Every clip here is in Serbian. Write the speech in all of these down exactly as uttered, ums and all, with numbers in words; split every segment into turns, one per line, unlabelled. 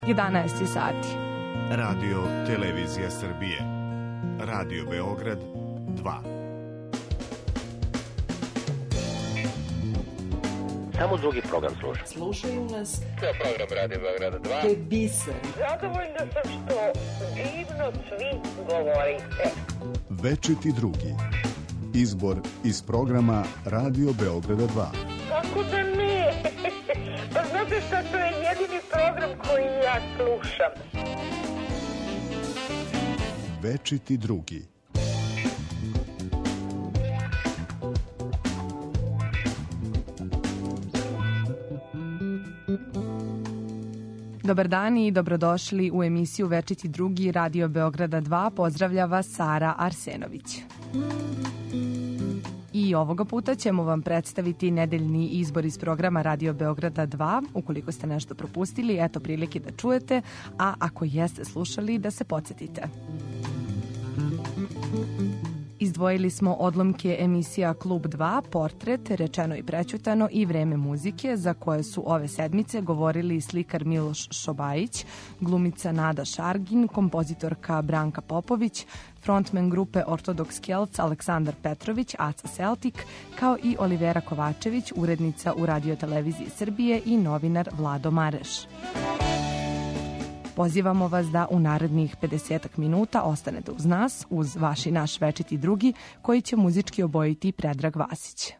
jedanaest sati.
Radio Televizija Srbije. Radio Beograd dva.
Samo drugi program sluša.
Slušaju nas.
To je program Radio Beograda dva.
To je biser.
Zadovoljna sam što divno svi govorite.
Večiti drugi. Izbor iz programa Radio Beograda dva.
Kako da ne? Pa znate šta, to je jedini program koji ja slušam.
Večiti drugi.
Dobar dan i dobrodošli u emisiju Večiti drugi Radio Beograda dva. Pozdravlja vas Sara Arsenović. I ovoga puta ćemo vam predstaviti nedeljni izbor iz programa Radio Beograda dva. Ukoliko ste nešto propustili, eto prilike da čujete, a ako jeste slušali, da se podsjetite. Izdvojili smo odlomke emisija Klub dva, Portret, Rečeno i prećutano i Vreme muzike, za koje su ove sedmice govorili slikar Miloš Šobajić, glumica Nada Šargin, kompozitorka Branka Popović, frontman grupe Ortodoks Kelc Aleksandar Petrović, Aca Celtic, kao i Olivera Kovačević, urednica u Radio Televiziji Srbije, i novinar Vlado Mareš. Pozivamo vas da u narednih pedesetak minuta ostanete uz nas, uz vaš i naš Večiti drugi, koji će muzički obojiti Predrag Vasić.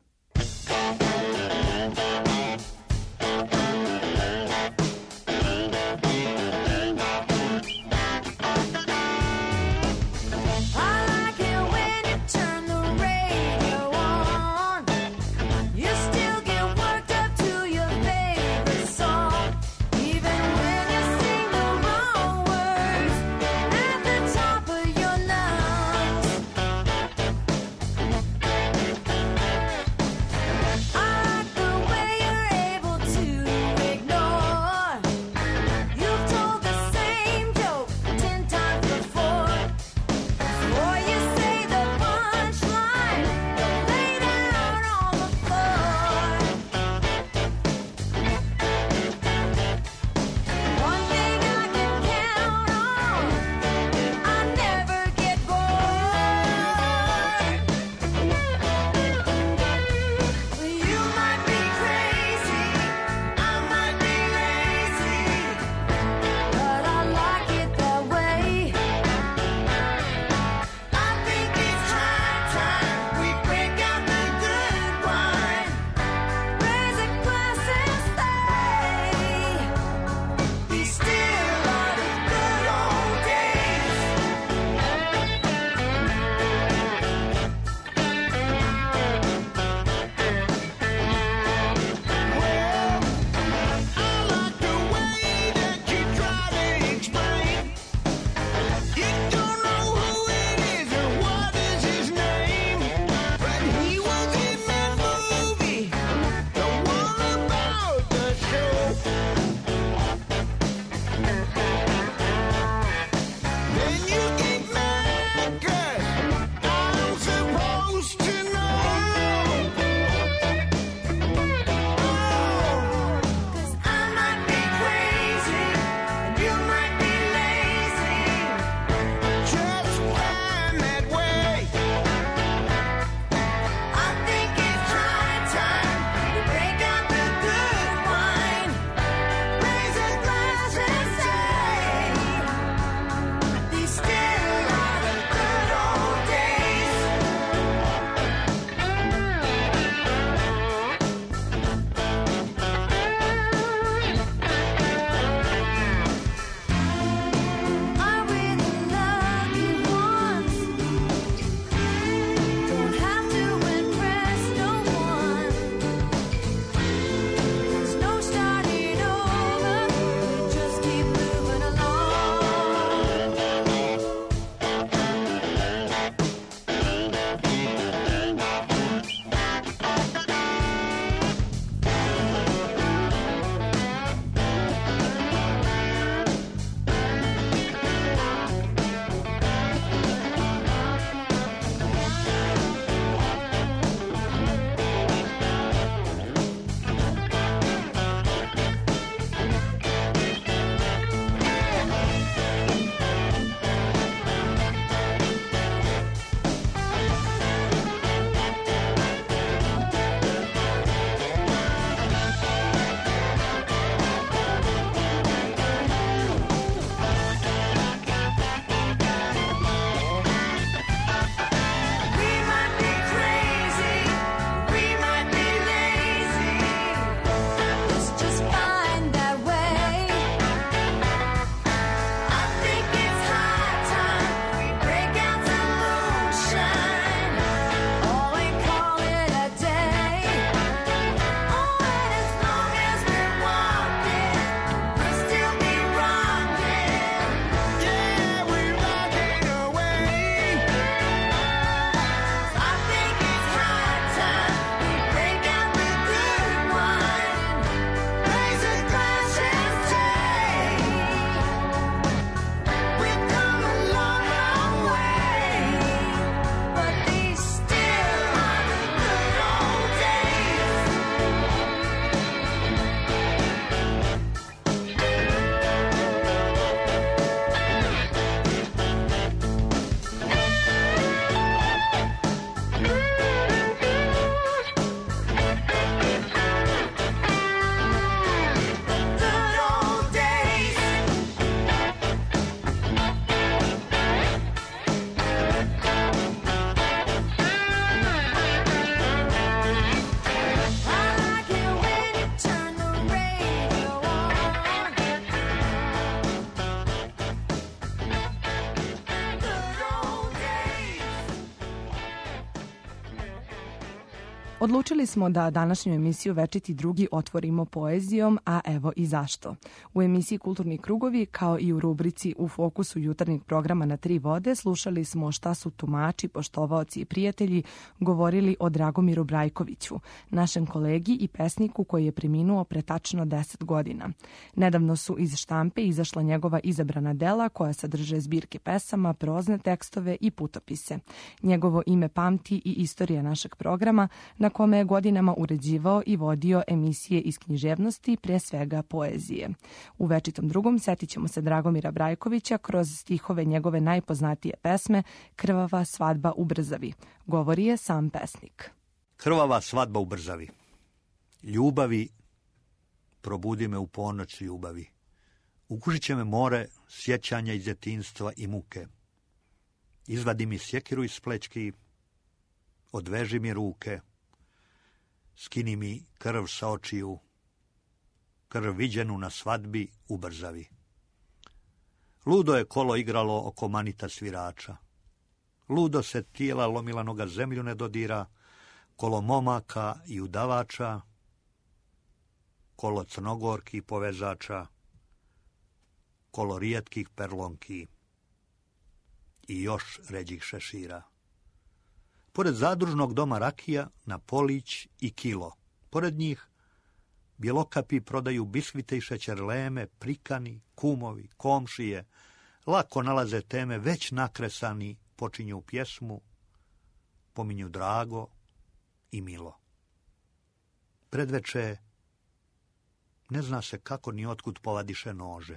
Odlučili smo da današnju emisiju Večiti drugi otvorimo poezijom, a evo i zašto. U emisiji Kulturni krugovi, kao i u rubrici U fokusu jutarnjeg programa Na tri vode, slušali smo šta su tumači, poštovaoci i prijatelji govorili o Dragomiru Brajkoviću, našem kolegi i pesniku koji je preminuo pre tačno deset godina. Nedavno su iz štampe izašla njegova izabrana dela koja sadrže zbirke pesama, prozne tekstove i putopise. Njegovo ime pamti i istorija našeg programa, na kome je godinama uređivao i vodio emisije iz književnosti, pre svega poezije. U Večitom drugom setit ćemo se Dragomira Brajkovića kroz stihove njegove najpoznatije pesme Krvava svadba u Brzavi. Govori je sam pesnik.
Krvava svadba u Brzavi. Ljubavi, probudi me u ponoć ljubavi. Ukušit će me more sjećanja iz djetinjstva i muke. Izvadi mi sjekiru iz plećki, odveži mi ruke, skini mi krv sa očiju, krv viđenu na svadbi u Brzavi. Ludo je kolo igralo oko manita svirača. Ludo se tijela lomila, noga zemlju ne dodira, kolo momaka i udavača, kolo crnogorki i povezača, kolo rijetkih perlonki i još ređih šešira. Pored zadružnog doma rakija, na polić i kilo. Pored njih bjelokapi prodaju biskvite i šećerleme, prikani, kumovi, komšije. Lako nalaze teme, već nakresani, počinju pjesmu, pominju drago i milo. Predveče, ne zna se kako ni otkud povadiše nože.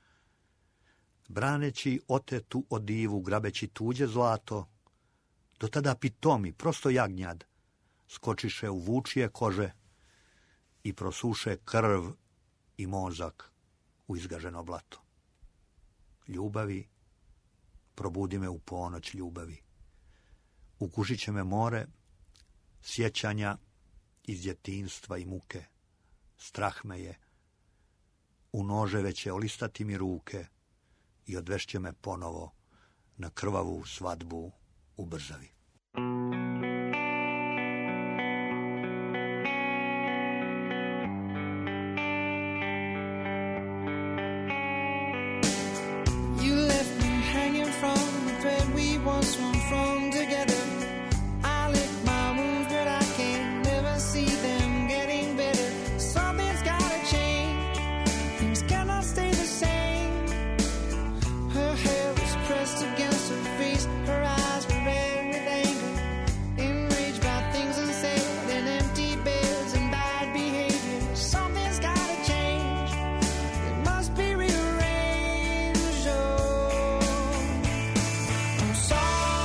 Braneći otetu od divu, grabeći tuđe zlato, do tada pitomi, prosto jagnjad, skočiše u vučije kože i prosuše krv i mozak u izgaženo blato. Ljubavi, probudi me u ponoć ljubavi. Ukušit će me more sjećanja iz djetinjstva i muke. Strah me je, u noževe će olistati mi ruke i odvešće me ponovo na krvavu svadbu u Brzavi.
You left me hanging from the thread we once swung from together. I lick my wounds, but I can never see them getting better. Something's gotta change. Things cannot stay the same. Her hair was pressed against her face. Her eyes were red with anger, enraged by things unsaid and empty beds and bad behavior. Something's gotta change. It must be rearranged. Oh, I'm sorry.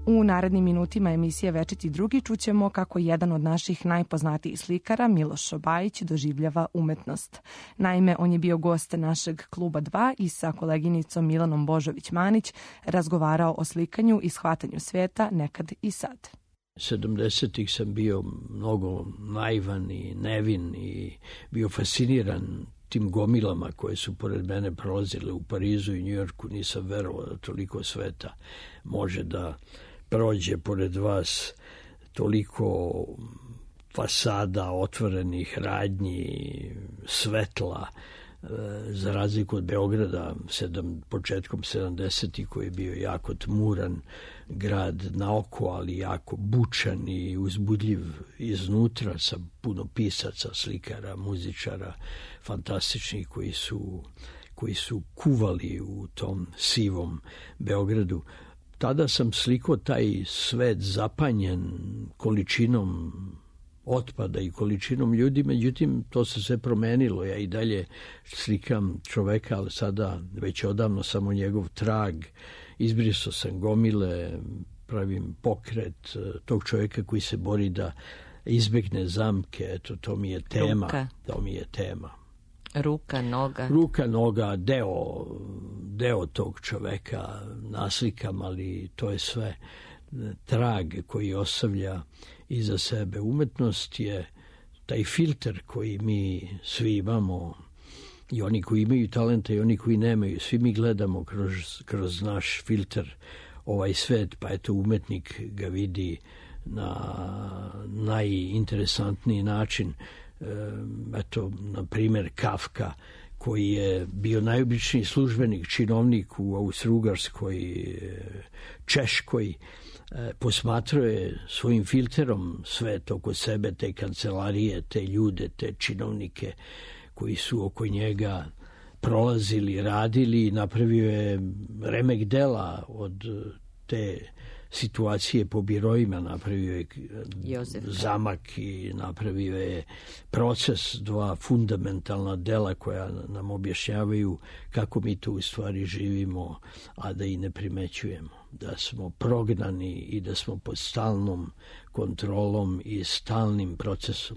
U narednim minutima emisije Večiti drugi čućemo kako jedan od naših najpoznatijih slikara, Miloš Šobajić, doživljava umetnost. Naime, on je bio gost našeg Kluba dva i sa koleginicom Milanom Božović-Manić razgovarao o slikanju i shvatanju sveta nekad i sad.
sedamdesetih sam bio mnogo naivan i nevin i bio fasciniran tim gomilama koje su pored mene prolazile u Parizu i Njujorku. Nisam verovao da toliko sveta može da prođe pored vas, toliko fasada, otvorenih radnji, svetla, za razliku od Beograda sedam, početkom sedamdesetih koji je bio jako tmuran grad na oko, ali jako bučan i uzbudljiv iznutra, sa puno pisaca, slikara, muzičara, fantastičnih koji su, koji su kuvali u tom sivom Beogradu. Tada sam slikao taj svet zapanjen količinom otpada i količinom ljudi, međutim to se sve promenilo. Ja i dalje slikam čoveka, ali sada već odavno samo njegov trag. Izbrisao sam gomile, pravim pokret tog čoveka koji se bori da izbegne zamke. Eto, to mi je tema.
Ruka.
To mi je tema.
Ruka, noga.
Ruka, noga, deo, deo tog čoveka naslikam, ali to je sve trag koji ostavlja iza sebe. Umetnost je taj filter koji mi svi imamo, i oni koji imaju talenta i oni koji nemaju. Svi mi gledamo kroz, kroz naš filter ovaj svet, pa eto umetnik ga vidi na najinteresantniji način. Eto, na primjer, Kafka, koji je bio najobičniji službenik, činovnik u Austro-Ugarskoj, Češkoj, posmatrao je svojim filterom svet oko sebe, te kancelarije, te ljude, te činovnike koji su oko njega prolazili, radili, i napravio je remek dela od te situacije po biroima, napravio je
Josef.
zamak i napravio je proces, dva fundamentalna dela koja nam objašnjavaju kako mi tu u stvari živimo, a da i ne primećujemo, da smo prognani i da smo pod stalnom kontrolom i stalnim procesom.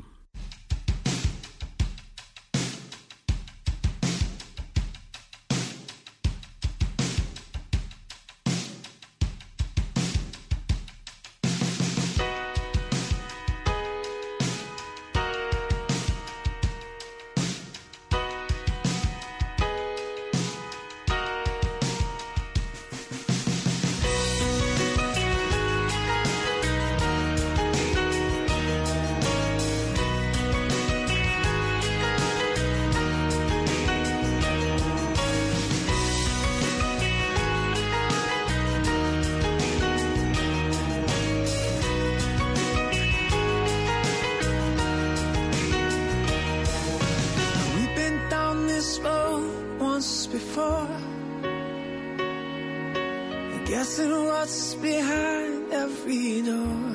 Guessing what's behind every door.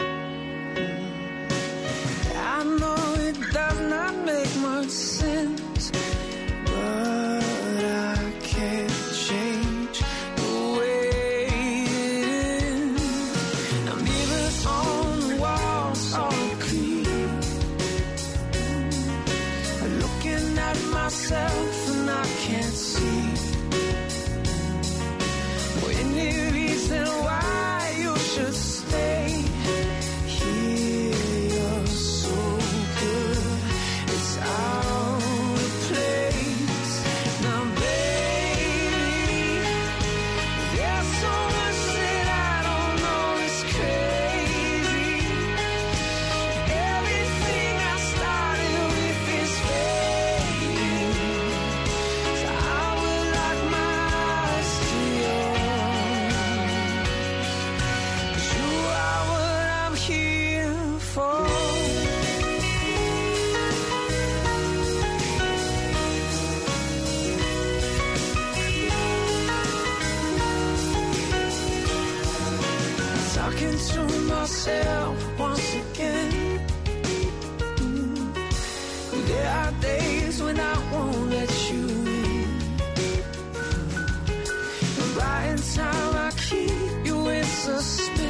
I know it does not make much sense, but I can't change the way it is. I'm even on the walls all clean, looking at myself and I can't see any reason why you should stay here. You're so good, it's out of place. Now baby, there's so much that I don't know is crazy. Everything I started with is fading, so I would like my eyes to yours. Talking to myself once again. Mm. There are days when I won't let you in. Right in time I keep you in suspense.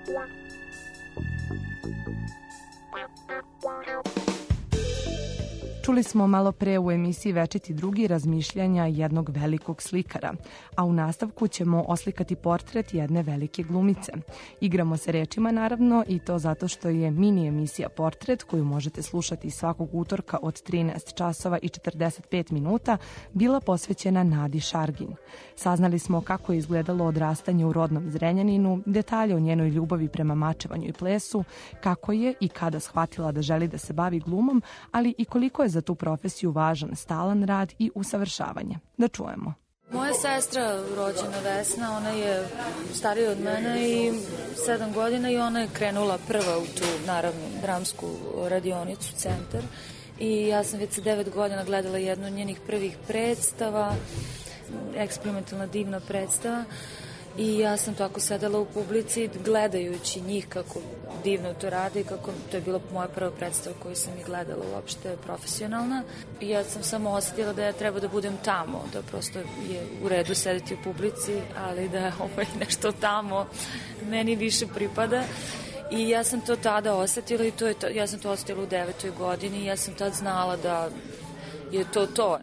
Čuli smo malo pre u emisiji Večiti drugi razmišljanja jednog velikog slikara, a u nastavku ćemo oslikati portret jedne velike glumice. Igramo se rečima naravno i to zato što je mini emisija Portret, koju možete slušati svakog utorka od trinaest časova i četrdeset pet minuta, bila posvećena Nadi Šargin. Saznali smo kako je izgledalo odrastanje u rodnom Zrenjaninu, detalje o njenoj ljubavi prema mačevanju i plesu, kako je i kada shvatila da želi da se bavi glumom, ali i koliko je za tu profesiju važan stalan rad i usavršavanje. Da čujemo.
Moja sestra, rođena Vesna, ona je starija od mene i sedam godina i ona je krenula prva u tu, naravno, dramsku radionicu, centar. I ja sam već sa devet godina gledala jednu od njenih prvih predstava, eksperimentalna divna predstava. I ja sam tako sedela u publici gledajući njih kako divno to rade i kako to je bila moja prva predstava koju sam i gledala uopšte profesionalna. I ja sam samo osetila da ja treba da budem tamo, da prosto je u redu sedeti u publici, ali da ovaj nešto tamo meni više pripada. I ja sam to tada osetila i to je to, ja sam to osetila u devetoj godini i ja sam tad znala da je to to.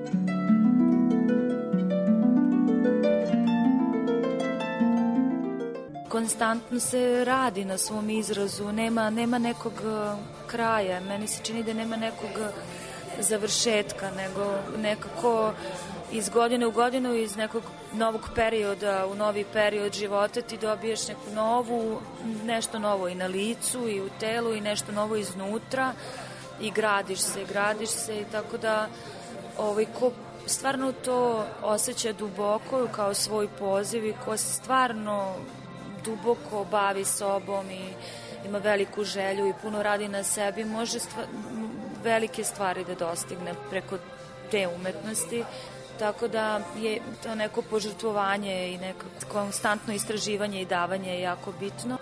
Konstantno se radi na svom izrazu, nema, nema nekog kraja, meni se čini da nema nekog završetka, nego nekako iz godine u godinu, iz nekog novog perioda u novi period života ti dobiješ neku novu, nešto novo i na licu i u telu i nešto novo iznutra i gradiš se, gradiš se i tako da ovaj, ko stvarno to osjeća duboko kao svoj poziv i ko se stvarno duboko bavi sobom i ima veliku želju i puno radi na sebi, može stva, velike stvari da dostigne preko te umetnosti, tako da je to neko požrtvovanje i neko konstantno istraživanje i davanje je jako bitno.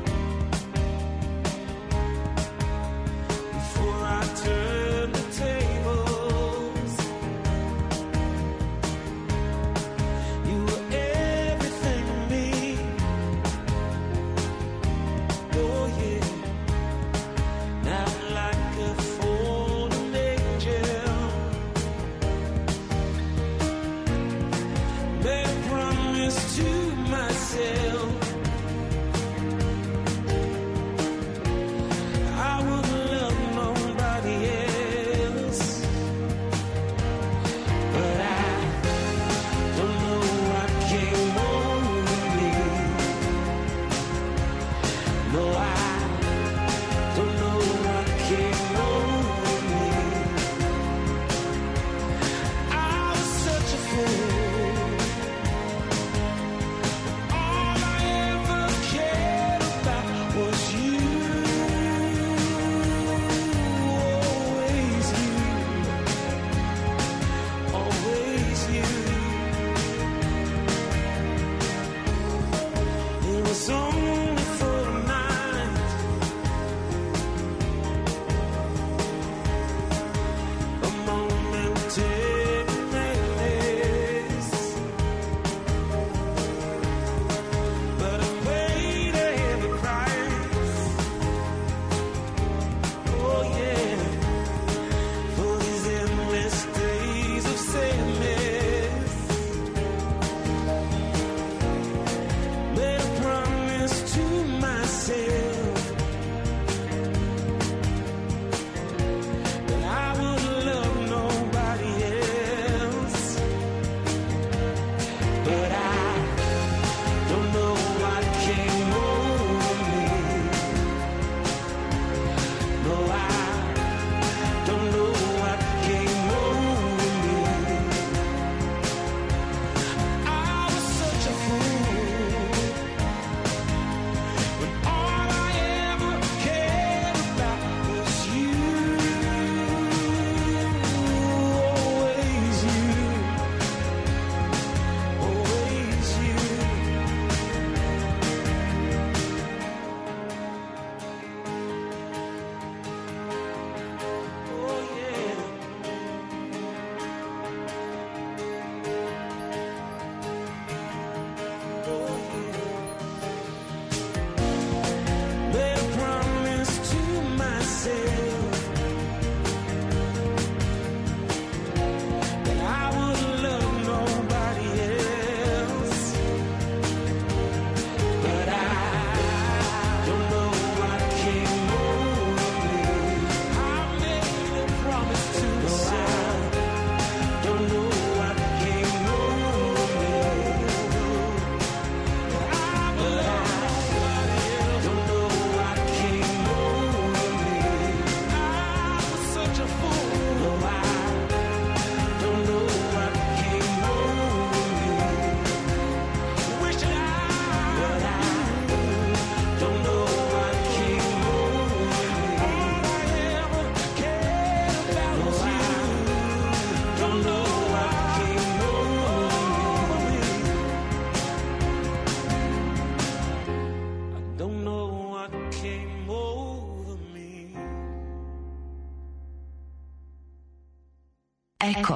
Turn the tape.
Eko.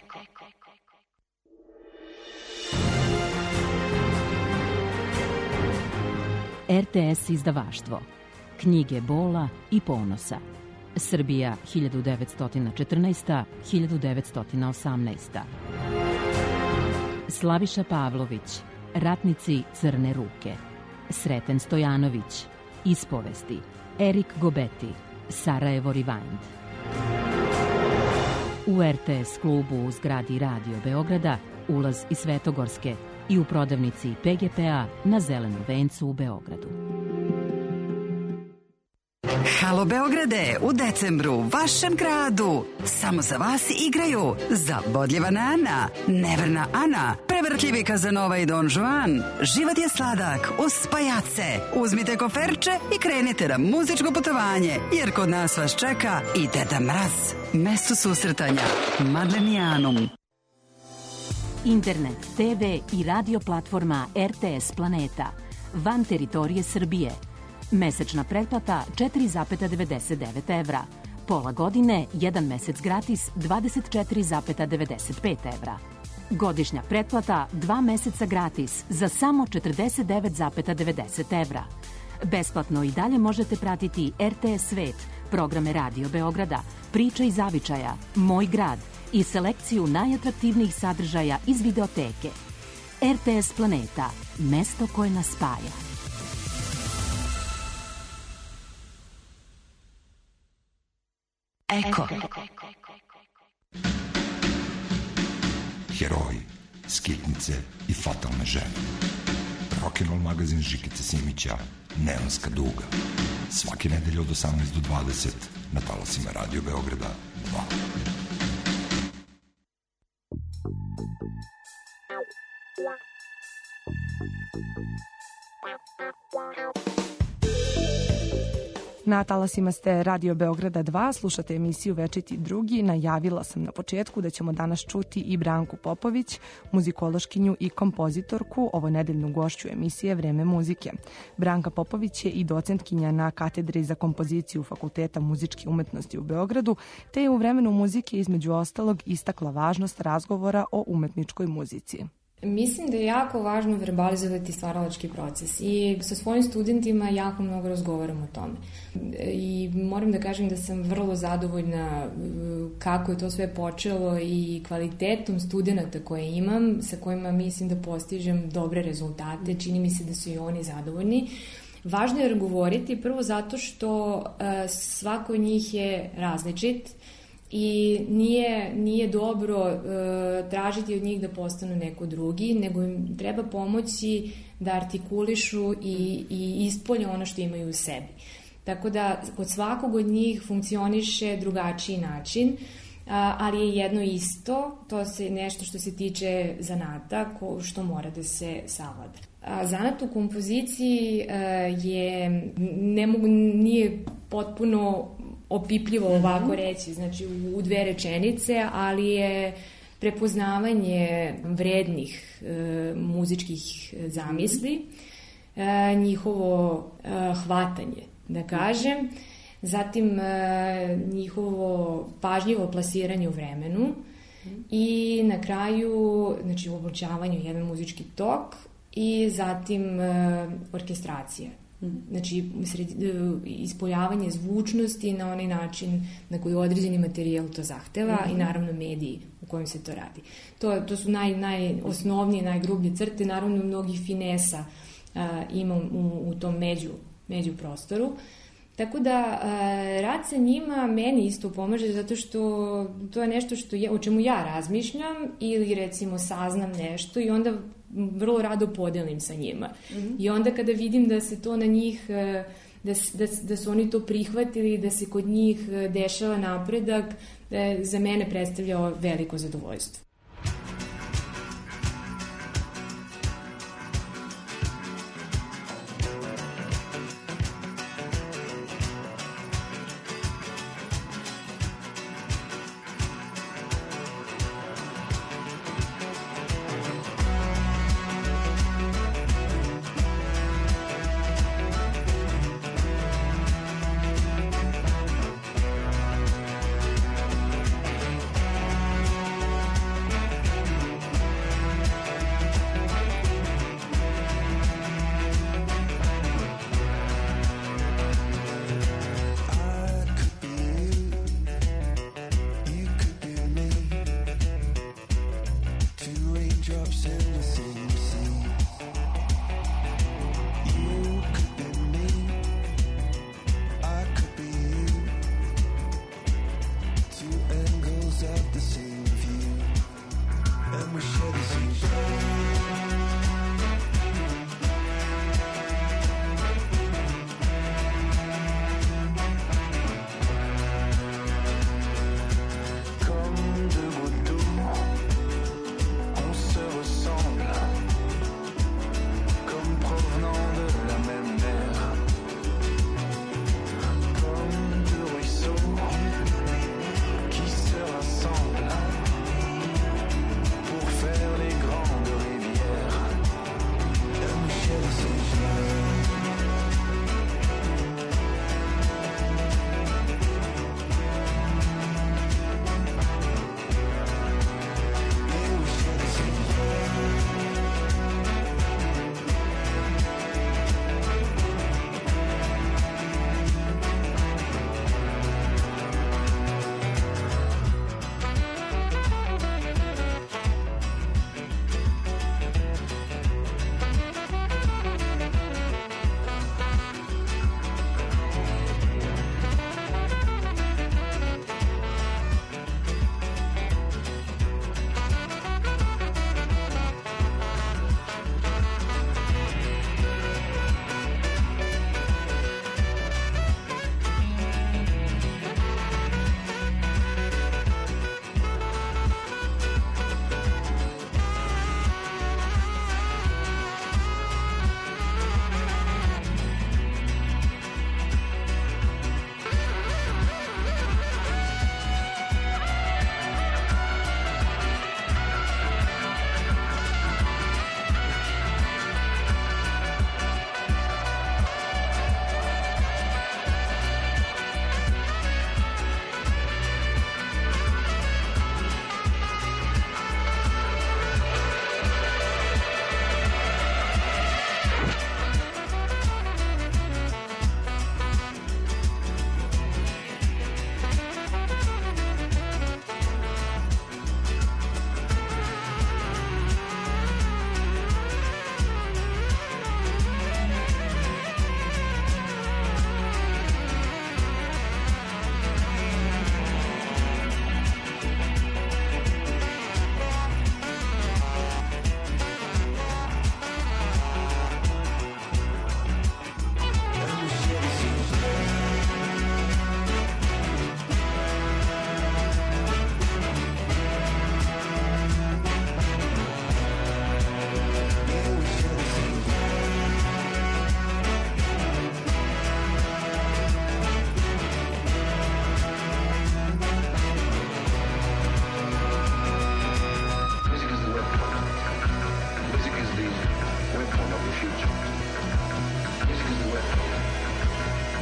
R T S izdavaštvo. Knjige bola i ponosa. Srbija hiljadu devetsto četrnaesta do hiljadu devetsto osamnaesta. Slaviša Pavlović, Ratnici crne ruke. Sreten Stojanović, Ispovesti. Erik Gobeti, Sarajevo Rewind. U R T S klubu u zgradi Radio Beograda ulaz iz Svetogorske i u prodavnici P G P-a na Zelenom vencu u Beogradu.
Halo Beograde, u decembru, vašem gradu. Samo za vas igraju Zabodljiva Nana, Neverna Ana, Prevrtljivi Kazanova i Don Juan. Život je sladak, uz pajace. Uzmite koferče i krenite na muzičko putovanje, jer kod nas vas čeka i Deda Mraz. Mesto susretanja, Madlenijanum.
Internet, T V i radio platforma R T S Planeta. Van teritorije Srbije. Mesečna pretplata četiri zarez devedeset devet evra. Pola godine, jedan mesec gratis dvadeset četiri zarez devedeset pet evra. Godišnja pretplata dva meseca gratis za samo četrdeset devet zarez devedeset evra. Besplatno i dalje možete pratiti R T S Svet, programe Radio Beograda, Priča iz zavičaja, Moj grad i selekciju najatraktivnijih sadržaja iz videoteke. R T S Planeta, mesto koje nas spaja.
Eko.
Heroji, skitnice i fatalne žene. Rock'n'roll magazin Žikice Simića, Neonska duga. Svake nedelje od osamnaest do dvadeset na talasima Radio Beograda dva.
Na talasima ste Radio Beograda dva, slušate emisiju Večiti drugi. Najavila sam na početku da ćemo danas čuti i Branku Popović, muzikološkinju i kompozitorku, ovo nedeljnu gošću emisije Vreme muzike. Branka Popović je i docentkinja na katedri za kompoziciju Fakulteta muzičke umetnosti u Beogradu, te je u Vremenu muzike između ostalog istakla važnost razgovora o umetničkoj muzici.
Mislim da je jako važno verbalizovati stvaralački proces i sa svojim studentima jako mnogo razgovaram o tome. I moram da kažem da sam vrlo zadovoljna kako je to sve počelo i kvalitetom studenta koje imam, sa kojima mislim da postižem dobre rezultate, čini mi se da su i oni zadovoljni. Važno je govoriti prvo zato što svako od njih je različit i nije, nije dobro e, tražiti od njih da postanu neko drugi, nego im treba pomoći da artikulišu i, i ispolje ono što imaju u sebi. Tako da kod svakog od njih funkcioniše drugačiji način, a, ali je jedno isto, to je nešto što se tiče zanata, ko, što mora da se savlada. A zanat u kompoziciji a, je, ne mogu, nije potpuno opipljivo ovako reći, znači u dve rečenice, ali je prepoznavanje vrednih e, muzičkih zamisli, e, njihovo e, hvatanje, da kažem, zatim e, njihovo pažljivo plasiranje u vremenu i na kraju, znači u oblučavanju jedan muzički tok i zatim e, orkestracija. Znači, ispoljavanje zvučnosti na onaj način na koji određeni materijal to zahteva mm-hmm. i naravno mediji u kojem se to radi. To, to su naj, najosnovnije, najgrublje crte, naravno mnogih finesa uh, ima u, u tom među, među prostoru. Tako da uh, rad sa njima meni isto pomaže zato što to je nešto što je, o čemu ja razmišljam ili recimo saznam nešto i onda vrlo rado podelim sa njima. Mm-hmm. I onda kada vidim da se to na njih, da, da, da su oni to prihvatili, da se kod njih dešava napredak, za mene predstavlja veliko zadovoljstvo.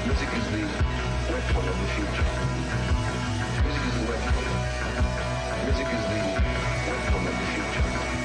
Music is the weapon of the future. Music is the weapon. Music is the weapon of the future.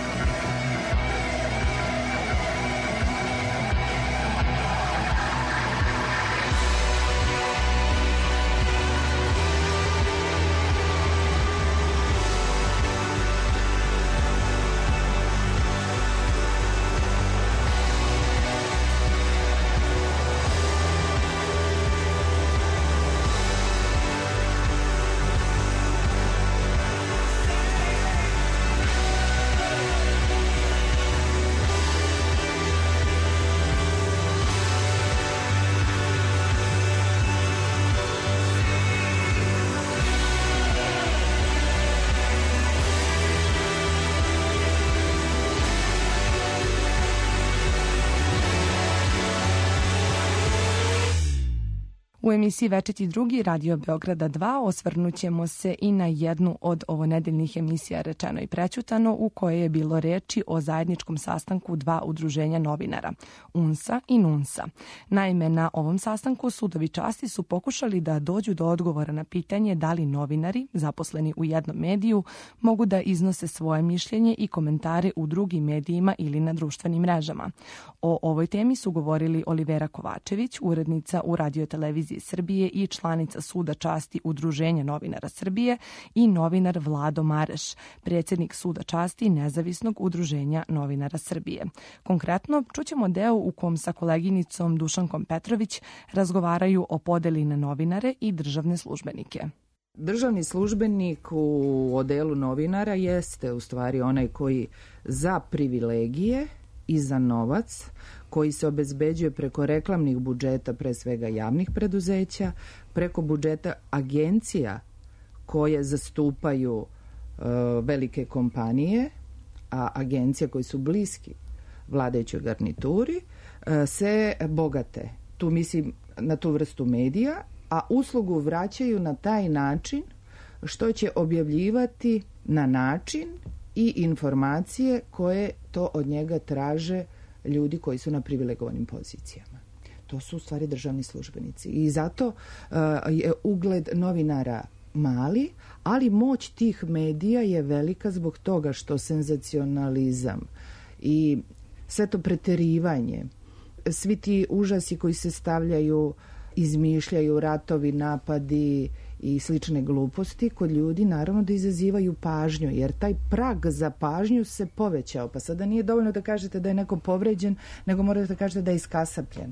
U emisiji Večiti drugi Radio Beograda dva osvrnut ćemo se i na jednu od ovonedeljnih emisija Rečeno i prećutano u kojoj je bilo reči o zajedničkom sastanku dva udruženja novinara, UNSA i NUNSA. Naime, na ovom sastanku sudovi časti su pokušali da dođu do odgovora na pitanje da li novinari, zaposleni u jednom mediju, mogu da iznose svoje mišljenje i komentare u drugim medijima ili na društvenim mrežama. O ovoj temi su govorili Olivera Kovačević, urednica u Radio-televiziji Srbije i članica Suda časti Udruženja novinara Srbije, i novinar Vlado Mareš, predsjednik Suda časti Nezavisnog udruženja novinara Srbije. Konkretno, čućemo deo u kom sa koleginicom Dušankom Petrović razgovaraju o podeli na novinare i državne službenike.
Državni službenik u odelu novinara jeste u stvari onaj koji za privilegije i za novac koji se obezbeđuje preko reklamnih budžeta, pre svega javnih preduzeća, preko budžeta agencija koje zastupaju e, velike kompanije, a agencije koji su bliski vladajućoj garnituri, e, se bogate. Tu mislim na tu vrstu medija, a uslugu vraćaju na taj način što će objavljivati na način i informacije koje to od njega traže ljudi koji su na privilegovanim pozicijama. To su u stvari državni službenici. I zato uh, je ugled novinara mali, ali moć tih medija je velika zbog toga što senzacionalizam i sve to preterivanje, svi ti užasi koji se stavljaju, izmišljaju, ratovi, napadi i slične gluposti kod ljudi naravno da izazivaju pažnju, jer taj prag za pažnju se povećao. Pa sada nije dovoljno da kažete da je neko povređen, nego morate da kažete da je iskasapljen.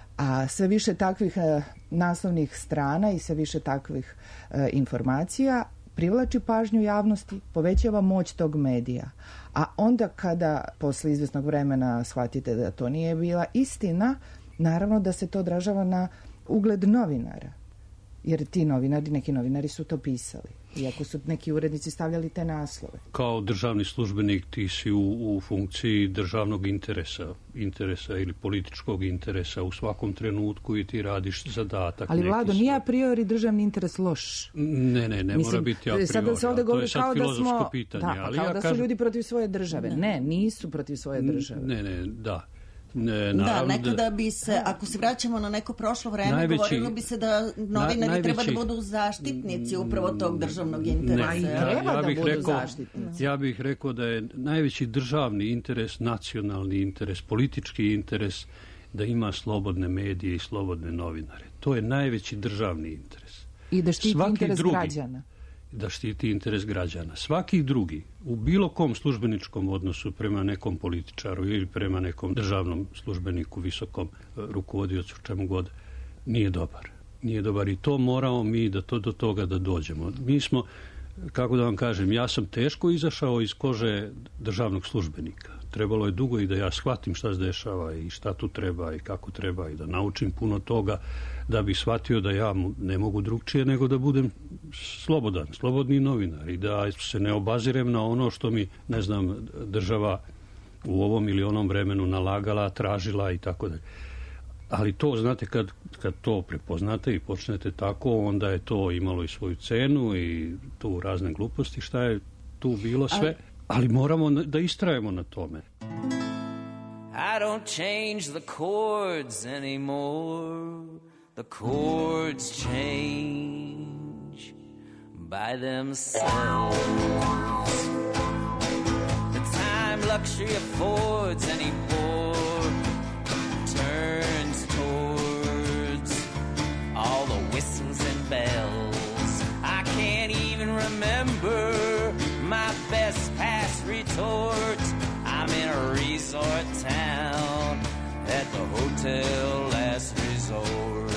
A sve više takvih e, naslovnih strana i sve više takvih e, informacija privlači pažnju javnosti, povećava moć tog medija. A onda kada posle izvesnog vremena shvatite da to nije bila istina, naravno da se to odražava na ugled novinara. Jer ti novinari, neki novinari su to pisali. Iako su neki urednici stavljali te naslove.
Kao državni službenik ti si u, u funkciji državnog interesa, interesa ili političkog interesa u svakom trenutku i ti radiš zadatak.
Ali Vlado, nije a priori državni interes loš.
Ne, ne, ne Mislim, mora biti a priori.
Sada se ovde govori kao da smo...
pitanje.
Da,
ali
kao
ja
da su
kažem,
ljudi protiv svoje države. Ne. ne, nisu protiv svoje države.
Ne, ne, da. Ne,
da, nekada bi se, ako se vraćamo na neko prošlo vreme, najveći, govorilo bi se da novinari na, najveći, treba da budu zaštitnici upravo tog državnog interesa.
Ne, ja, treba ja da budu
rekao,
zaštitnici.
Ja bih rekao da je najveći državni interes, nacionalni interes, politički interes da ima slobodne medije i slobodne novinare. To je najveći državni interes.
I da štiti Svaki interes
drugi,
građana.
Da štiti interes građana. Svaki drugi u bilo kom službeničkom odnosu prema nekom političaru ili prema nekom državnom službeniku, visokom rukovodiocu, čemu god, nije dobar. Nije dobar i to moramo mi da to do toga da dođemo. Mi smo, kako da vam kažem, ja sam teško izašao iz kože državnog službenika. Trebalo je dugo i da ja shvatim šta se dešava i šta tu treba i kako treba i da naučim puno toga da bi shvatio da ja ne mogu drugčije nego da budem slobodan, slobodni novinar i da se ne obazirem na ono što mi, ne znam, država u ovom ili onom vremenu nalagala, tražila i tako dalje. Ali to, znate, kad, kad to prepoznate i počnete tako, onda je to imalo i svoju cenu i tu razne gluposti, šta je tu bilo sve, ali moramo da istrajemo na tome.
I don't change the chords anymore. the chords change by themselves. The time luxury affords any bore turns towards all the whistles and bells. I can't even remember my best past retort. I'm in a resort town at the Hotel Last Resort.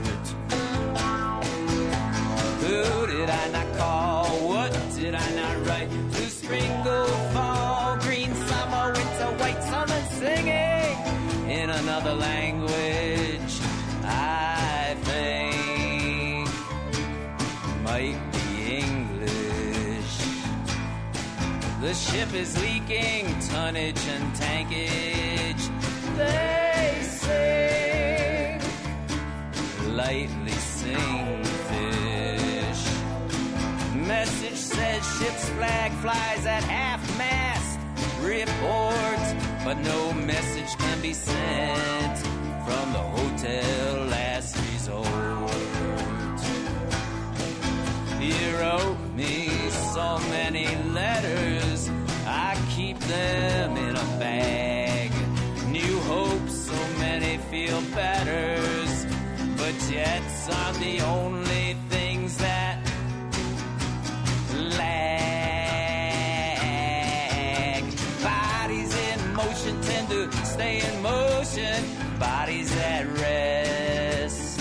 Who did I not call? What did I not write? Blue spring, go fall, green summer, winter, white summer, singing in another language. I think might be English. The ship is leaking tonnage and tankage. They sing, lightly sing fish. Message says ship's flag flies at half-mast. Report, but no message can be sent from the Hotel Last Resort. You wrote me so many letters, I keep them in a bag. New hopes, so many feel betters, but yet I'm the only things that lag. Bodies in motion tend to stay in motion, bodies at rest.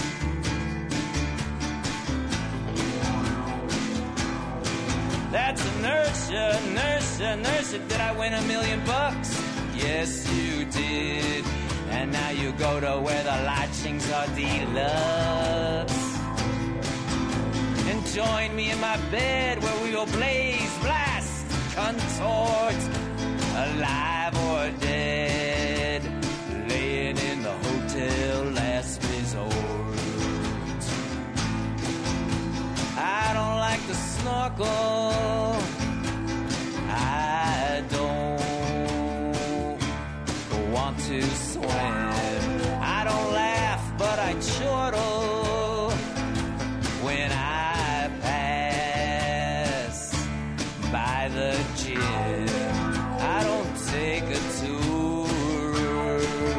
That's inertia, inertia, inertia. Did I win a million bucks? Yes, you did. And now you go to where the lodgings are deluxe. And join me in my bed where we will blaze, blast, contort, alive or dead, laying in the Hotel Last Resort. I don't like to snorkel. I don't want to swim. I don't laugh, but I chortle when I pass by the gym. I don't take a tour.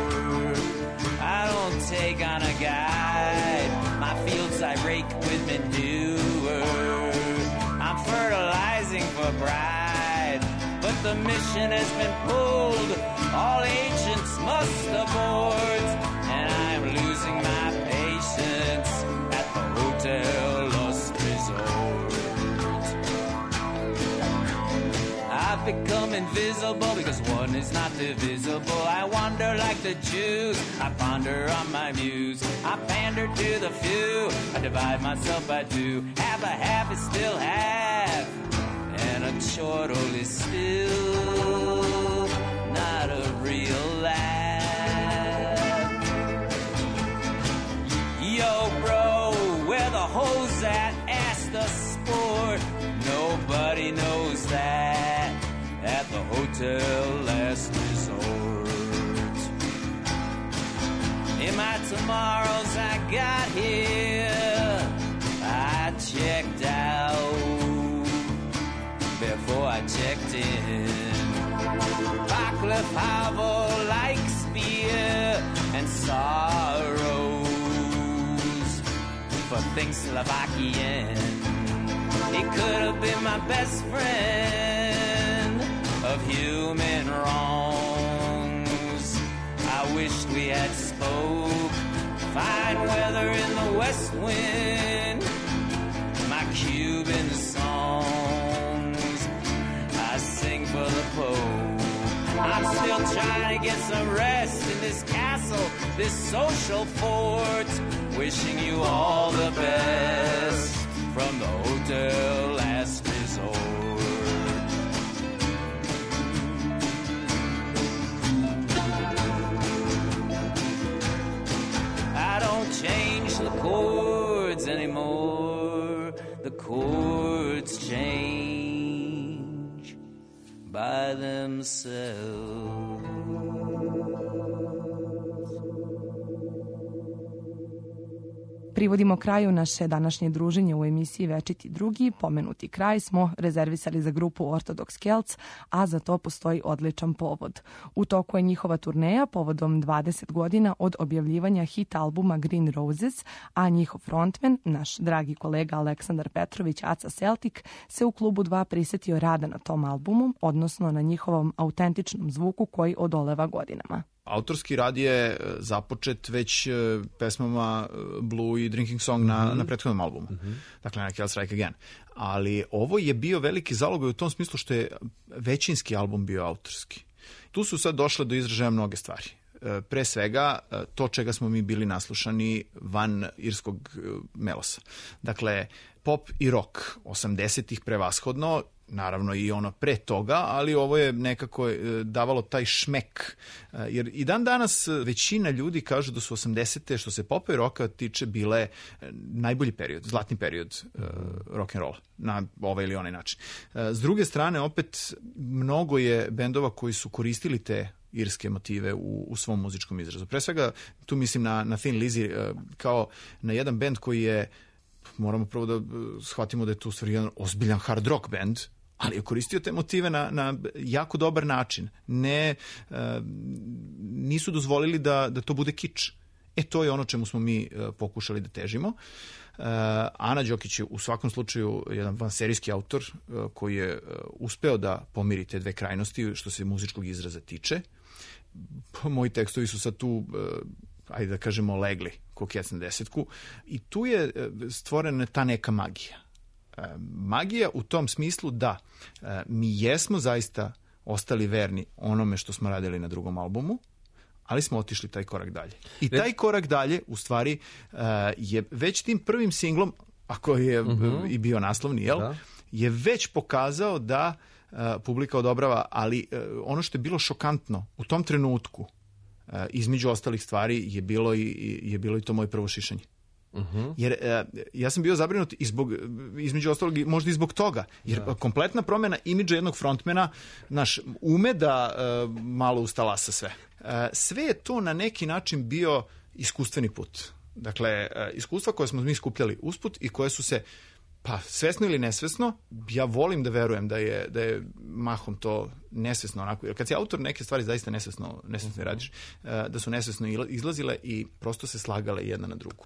I don't take on a guide. My fields I rake with manure. I'm fertilizing for pride, but the mission has been pulled. All agents must abort, and I'm losing my patience at the Hotel Last Resort. I've become invisible because one is not divisible. I wander like the Jews, I ponder on my muse. I pander to the few, I divide myself by two. Half a half is still half, and a chortle is still not a real laugh. Yo, bro, where the hoes at? Ask the sport. Nobody knows that at the Hotel Last Resort. In my tomorrows I got here, I checked out before I checked in. Václav Havel likes beer and sorrows for things Slovakian. He could have been my best friend of human wrongs. I wished we had spoke. Fine weather in the west wind. My Cuban songs I sing for the Pope. I'm still trying to get some rest in this castle, this social fort. Wishing you all the best from the Hotel Last Resort. I don't change the chords anymore. The chords change by themselves.
privodimo kraju naše današnje druženje u emisiji Večiti drugi. Pomenuti kraj smo rezervisali za grupu Ortodoks Celts, a za to postoji odličan povod. U toku je njihova turneja povodom dvadeset godina od objavljivanja hit albuma Green Roses, a njihov frontmen, naš dragi kolega Aleksandar Petrović, Aca Celtic, se u klubu dva prisetio rada na tom albumu, odnosno na njihovom autentičnom zvuku koji odoleva godinama.
Autorski rad je započet već pesmama Blue i Drinking Song na, mm-hmm. na prethodnom albumu. Mm-hmm. Dakle, na Kill Strike Again. Ali ovo je bio veliki zalogaj u tom smislu što je većinski album bio autorski. Tu su sad došle do izražaja mnoge stvari. Pre svega, to čega smo mi bili naslušani van irskog melosa. Dakle, pop i rock osamdesetih prevashodno, naravno i ono pre toga, ali ovo je nekako davalo taj šmek. Jer i dan danas većina ljudi kažu da su osamdesete što se popa i roka tiče bile najbolji period, zlatni period uh, rock'n'rolla na ovaj ili onaj način. S druge strane, opet, mnogo je bendova koji su koristili te irske motive u, u svom muzičkom izrazu. Pre svega, tu mislim na, na Thin Lizzy uh, kao na jedan bend koji je, moramo prvo da shvatimo da je tu u stvari jedan ozbiljan hard rock band, ali je koristio te motive na, na jako dobar način. Ne, uh, nisu dozvolili da, da to bude kič. E, to je ono čemu smo mi uh, pokušali da težimo. Uh, Ana Đokić je u svakom slučaju jedan vanserijski autor uh, koji je uh, uspeo da pomiri te dve krajnosti što se muzičkog izraza tiče. Moji tekstovi su sad tu, uh, ajde da kažemo, legli ko kec na desetku. I tu je uh, stvorena ta neka magija. Uh, magija u tom smislu da uh, mi jesmo zaista ostali verni onome što smo radili na drugom albumu, ali smo otišli taj korak dalje. I taj korak dalje, u stvari, uh, je već tim prvim singlom, ako je uh-huh. i bio naslovni, jel, da. je već pokazao da uh, publika odobrava, ali uh, ono što je bilo šokantno u tom trenutku, uh, između ostalih stvari, je bilo i, je bilo i to moje prvo šišanje. Uh-huh. Jer uh, ja sam bio zabrinut i zbog, između ostalog, možda i zbog toga, jer da. kompletna promjena imidža jednog frontmena, naš, ume da uh, malo ustalasa sve. Uh, sve je to na neki način bio iskustveni put. Dakle, uh, iskustva koje smo mi skupljali usput i koje su se, pa svesno ili nesvesno, ja volim da verujem da je, da je mahom to nesvesno onako, jer kad si autor neke stvari zaista nesvesno, nesvesno radiš, uh, da su nesvesno izlazile i prosto se slagale jedna na drugu.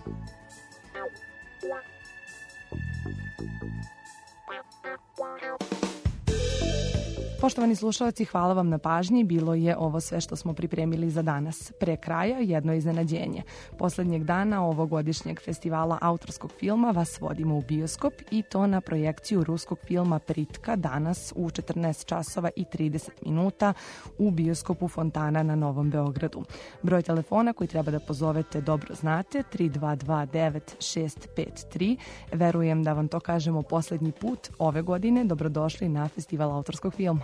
Poštovani slušalci, hvala vam na pažnji. Bilo je ovo sve što smo pripremili za danas. Pre kraja jedno iznenađenje. Poslednjeg dana ovogodišnjeg festivala autorskog filma vas vodimo u bioskop i to na projekciju ruskog filma Pritka danas u četrnaest časova i trideset minuta u bioskopu Fontana na Novom Beogradu. Broj telefona koji treba da pozovete dobro znate, tri dva dva devet šest pet tri. Verujem da vam to kažemo poslednji put ove godine. Dobrodošli na festival autorskog filma.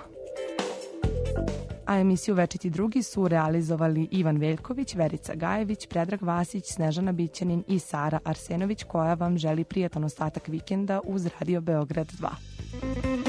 A emisiju Večiti drugi su realizovali Ivan Veljković, Verica Gajević, Predrag Vasić, Snežana Bićanin i Sara Arsenović, koja vam želi prijatan ostatak vikenda uz Radio Beograd dva.